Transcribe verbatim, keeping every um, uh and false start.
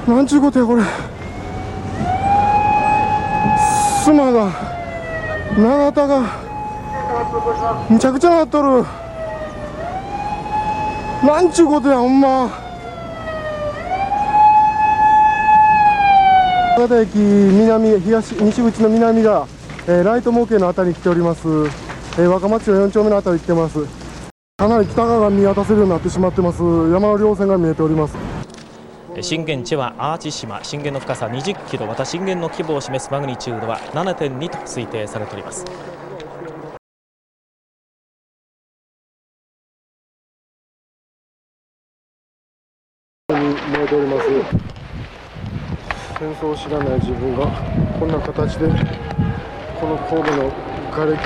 なんちゅうことやこれ。スマが長田がむちゃくちゃなっとる。なんちゅうことやほんま。長田駅南東西口の南が、えー、ライト模型のあたりに来ております。えー、若松町よん丁目のあたりに来てます。かなり北側が見渡せるようになってしまってます。山の稜線が見えております。 震源地は淡路島、震源の深さにじゅっキロ、また震源の規模を示すマグニチュードは ななてんに と推定されております。 燃えております。戦争を知らない自分がこんな形でこの神戸の瓦礫